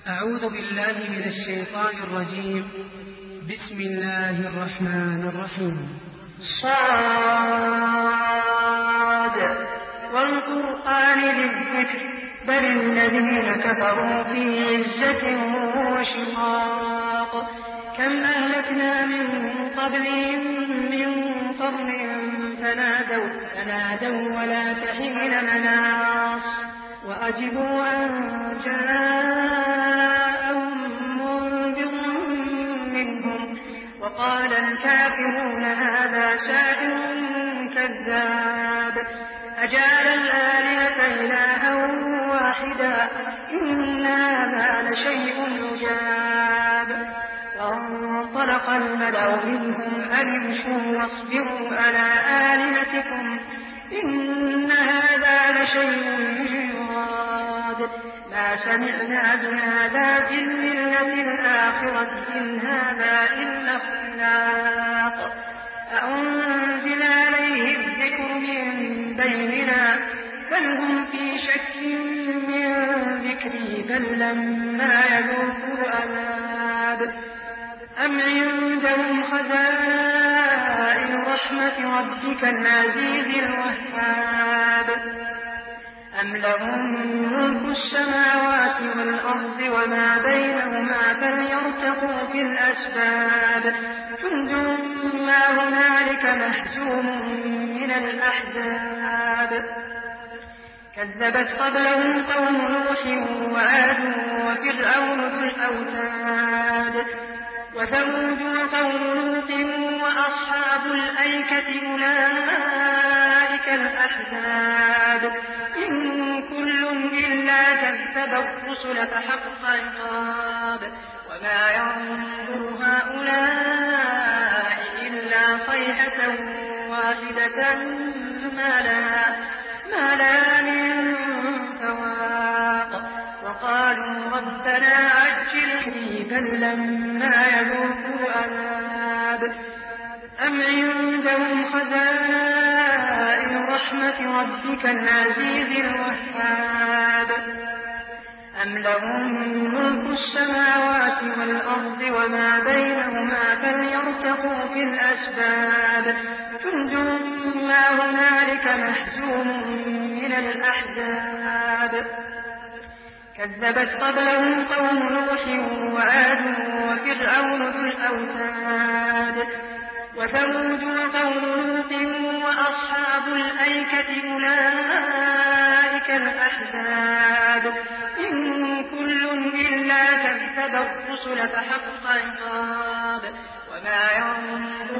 أعوذ بالله من الشيطان الرجيم. بسم الله الرحمن الرحيم. صاد والقرآن للذكر بل الذين كفروا في عزة وشقاق كم أهلكنا من قبلهم من قرن فنادوا ولا تحين مناص وأجبوا أن جاءهم منذر منهم وقال الكافرون هذا ساحر كذاب أجعل الآلهة إلها واحدا إن هذا لشيء عجاب وانطلق الملأ منهم أن امشوا واصبروا على آلهتكم إن هذا لشيء يراد ما سمعنا بهذا في الملة الآخرة إن هذا إلا اختلاق أأنزل عليه الذكر من بيننا بل هم في شك من ذكري بل لما يذوقوا عذاب أم عندهم خزائن رحمة ربك العزيز الوهاب أم لهم ملك السماوات والأرض وما بينهما فليرتقوا في الأسباب جند ما هنالك مهزوم من الأحزاب كذبت قبلهم قوم نوح وعاد وفرعون ذو الأوتاد وثمود وقوم لوط وأصحاب الأيكة أولئك الأحزاب إن كل إلا كذب الرسل فحق عقاب وما ينظر هؤلاء إلا صيحة واحدة ما لها من فواق وقالوا ربنا عجل بل لما يذوقوا عذاب أم عندهم خزائن رحمة ربك العزيز الوهاب أم لهم ملك السماوات والأرض وما بينهما فليرتقوا في الأسباب جند ما هنالك مهزوم من الأحزاب كذبت قبلهم قوم نوح وعاد وفرعون ذو الأوتاد وثمود وقوم لوط وأصحاب الأيكة أولئك الأحزاب إن كل إلا كذب الرسل فحق عقاب وما ينظر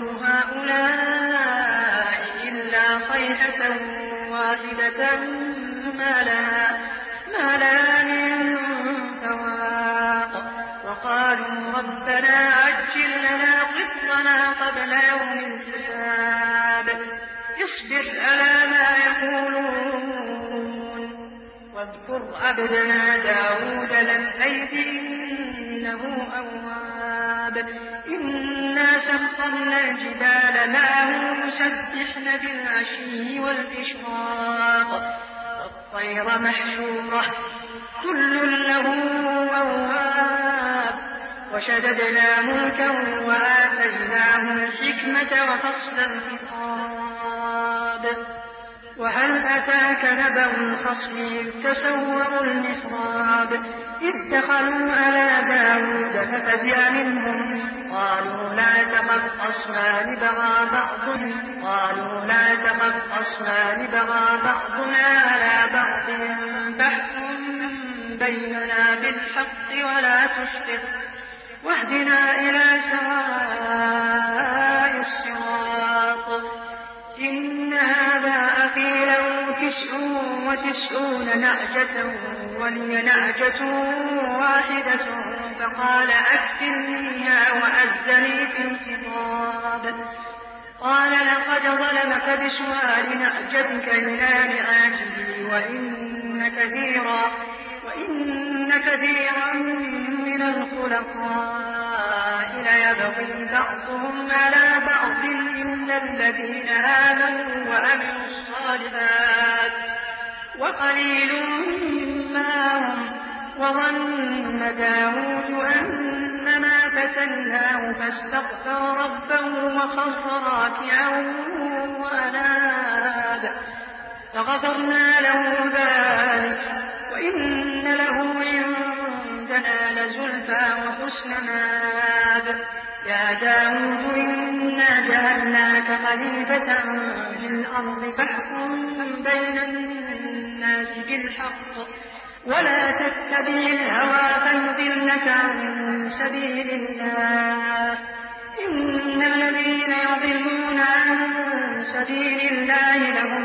هؤلاء إلا صيحة واحدة ما لها من فواق وقالوا ربنا عجل لنا قطنا قبل يوم الحساب اصبر على ما يقولون واذكر عبدنا داود ذا الأيد إنه أواب إنا سخرنا الجبال معه يسبحن بالعشي والإشراق والطير محشورة كل له أواب وشددنا ملكا وآتيناه الحكمة وفصل الخطاب وهل أتاك نبأ الخصم إذ تسوروا المحراب إذ دخلوا على داود ففزع منهم قالوا لا تخف أصنان بغى بعضنا على بعض فاحكم بيننا بالحق ولا تشطط واهدنا إلى سواء الصراط إن هذا أخي له 99 نعجة ولي نعجة واحدة فقال أكفلنيها وأذني في الخطاب قال لقد ظلمك بسؤال نعجتك إلى نعاجه وإن كثيرا من الخلقاء ليبغي بعضهم على بعض إلا الذين آمنوا وعملوا الصالحات وقليل ما هم وظن داود أنما فتناه فاستغفر ربه وخر راكعا وأناب فغفرنا له ذلك وإن له عندنا لزلفى وحسن مآب يا داود إنا جعلناك خليفة في الأرض فاحكم بين الناس بالحق ولا تتبع الهوى فيضلك عن سبيل الله إن الذين يضلون عن سبيل الله لهم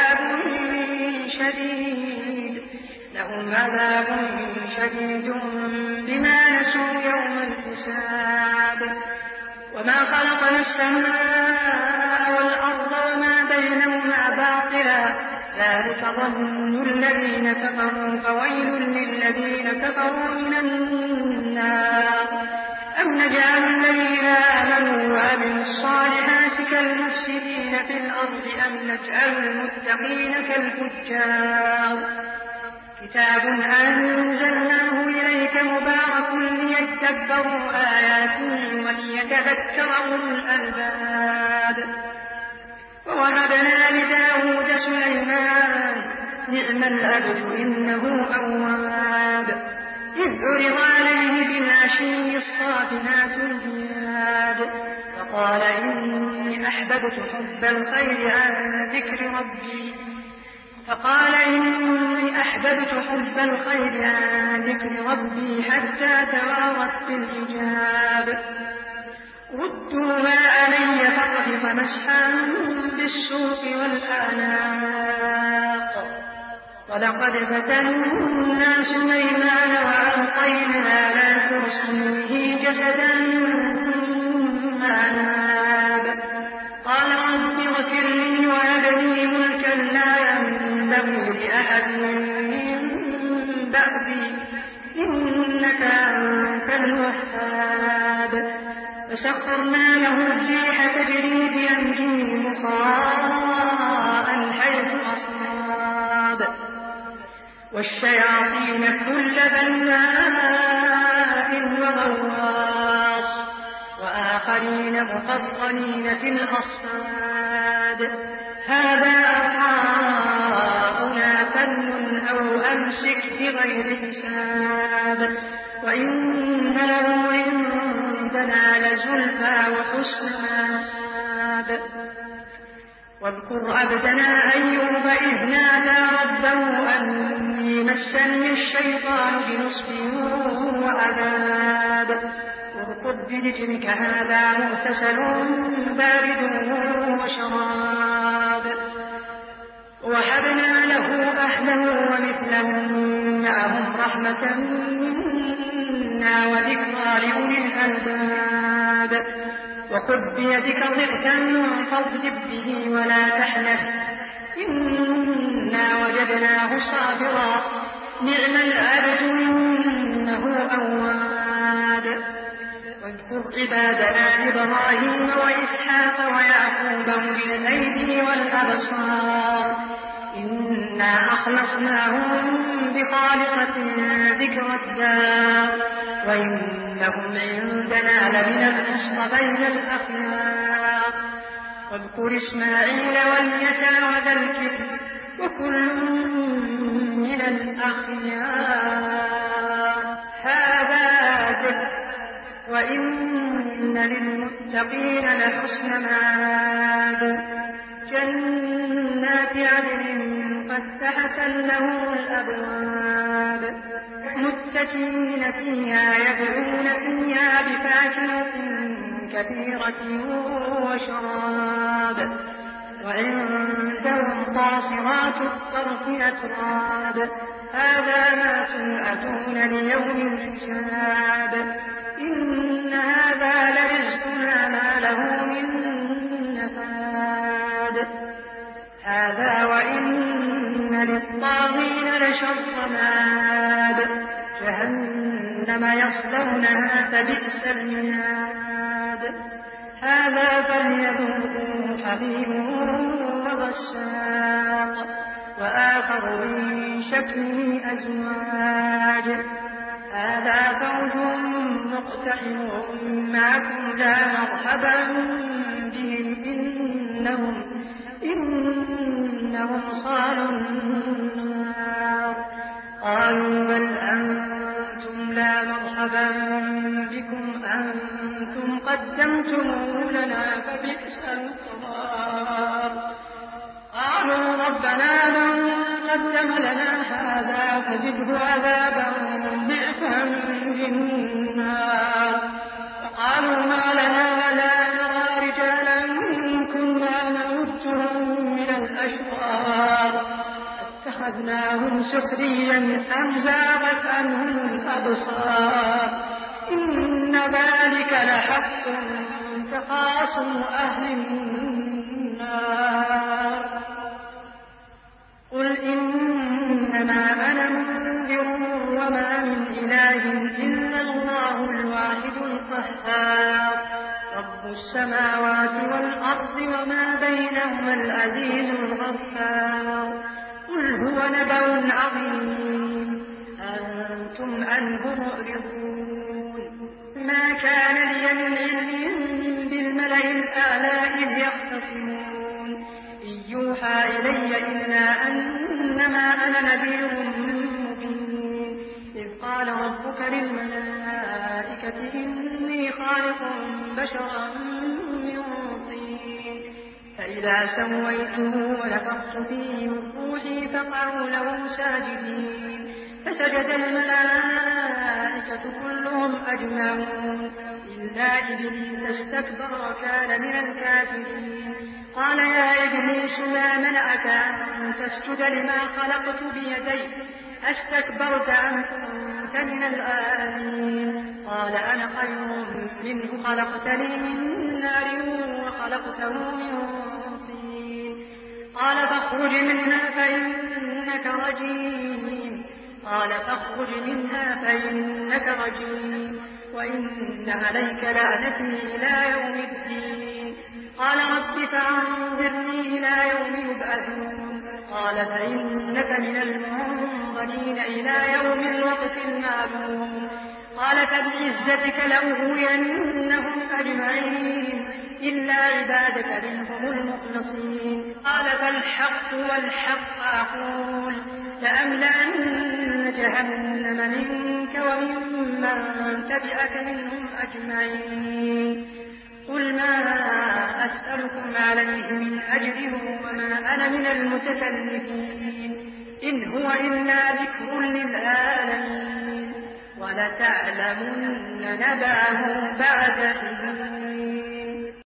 عذاب شديد بما نسوا يوم الحساب وما خلقنا السماء والأرض وما بينهما باطلا ذلك ظن الذين كفروا فويل للذين كفروا من النار أم نجعل الذين آمنوا وعملوا الصالحات كالمفسدين في الأرض أم نجعل المتقين كالفجار كتاب أنزلناه إليك مبارك ليدبروا آياته وليتذكر أولو الألباب ووهبنا لداود سليمان نعم العبد إنه أواب إذ عرض عليه بالعشي الصافنات الجياد فقال إني أحببت حب الخير عن ذكر ربي حتى توارت بالحجاب ردوها علي فطفق مسحا بالسوق والأعناق ولقد فتنا سليمان وألقينا على كرسيه جسدا أناب قال رب اغفر لي وهب لي ملكا لا ينبغي لأحد من بعدي إنك أنت الوهاب فسخرنا له الريح تجري بأمره رخاء حيث أصاب والشياطين كل بناء وغواص وآخرين مقرنين في الأصفاد هذا عطاؤنا فمن أو أمسك بغير حساب وإن له عندنا لزلفى وحسن مآب واذكر عبدنا أيوب إذ نادى ربه أني مسني الشيطان بنصب وعذاب اركض برجلك هذا مغتسل بارد وشراب وهبنا له أهله ومثلهم معهم رحمة منا وذكرى لأولي الألباب وخذ بيدك ضغثا فاضرب به ولا تحنث إنا وجدناه صابرا نعم العبد إنه أواب واذكر عبادنا إبراهيم وإسحاق ويعقوب أولي الأيدي والأبصار إنا أخلصناهم بخالصة ذكر الدار وإنهم عندنا لمن المصطفين الأخيار واذكر إسماعيل واليسع وذا الكفل وكل من الأخيار هذا ذكر وإن للمتقين لحسن مآب جنات عدن مفتحة لهم الأبواب متكئين فيها يدعون فيها بفاكهة كثيرة وشراب وعندهم قاصرات الطرف أتراب هذا ما توعدون ليوم الحساب إن هذا لرزقنا ما له من نفاد هذا وإن للطاغين لشر مآب جهنم يصلونها فبئس المهاد هذا فليذوقوه حميم وغساق وآخر من شكله أزواج هذا فوج مقتحم معكم لا مرحبا بهم إنهم صالوا النار قالوا بل أنتم لا مرحبا بكم أنتم قدمتموه لنا فبئس القرار قالوا ربنا من قدم لنا هذا فزده عذابا ضعفا في النار فقالوا ما لنا ولا نرى رجالا كنا نعدهم من الأشرار اتخذناهم سخريا أم زاغت عنهم الأبصار إن ذلك لحق تخاصم أهل النار قل إنما أنا منذر وما من إله إلا الله الواحد القهار رب السماوات والأرض وما بينهما العزيز الغفار قل هو نبأ عظيم أنتم عنه معرضون ما كان لي من علم بالملأ الأعلى إذ يختصمون إن يوحى إلي إلا أنما أنا نذير مبين إذ قال ربك للملائكة إني خالق بشرا من طين فإذا سويته ونفخت فيه من روحي فقعوا له ساجدين فسجد الملائكة كلهم أجمعون إلا إبليس استكبر وكان من الكافرين قال يا إبليس ما منعك أن تسجد لما خلقت بيدي أستكبرت أم كنت من العالين قال أنا خير منه خلقتني من نار وخلقته من طين قال فاخرج منها فإنك رجيم قال فاخرج منها فإنك رجيم وإن عليك لعنتي إلى يوم الدين قال رب فأنظرني إلى يوم يبعثون قال فإنك من المنظرين إلى يوم الوقت المعلوم قال فبعزتك لأغوينهم أجمعين إلا عبادك منهم المخلصين قال فالحق والحق أقول لأملأن جهنم منك وممن تبعك منهم أجمعين قل ما أسألكم عليه من أجر وما أنا من المتكلفين إن هو إلا ذكر للعالمين ولتعلمن نبأه بعد حين